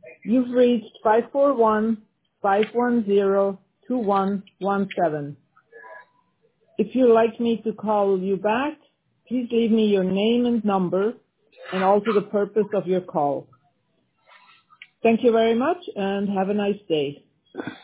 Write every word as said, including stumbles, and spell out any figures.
You've reached five four one, five one zero, two one one seven. If you'd like me to call you back, please leave me your name and number and also the purpose of your call. Thank you very much and have a nice day.